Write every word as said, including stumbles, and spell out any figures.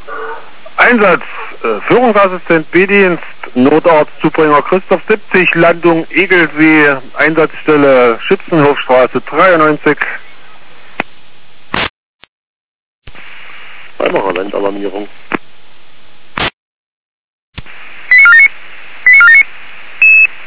Einsatz, äh, Führungsassistent B-Dienst, Notarzt Zubringer Christoph siebzig, Landung Egelsee, Einsatzstelle Schützenhofstraße dreiundneunzig. Weimarer Landalarmierung.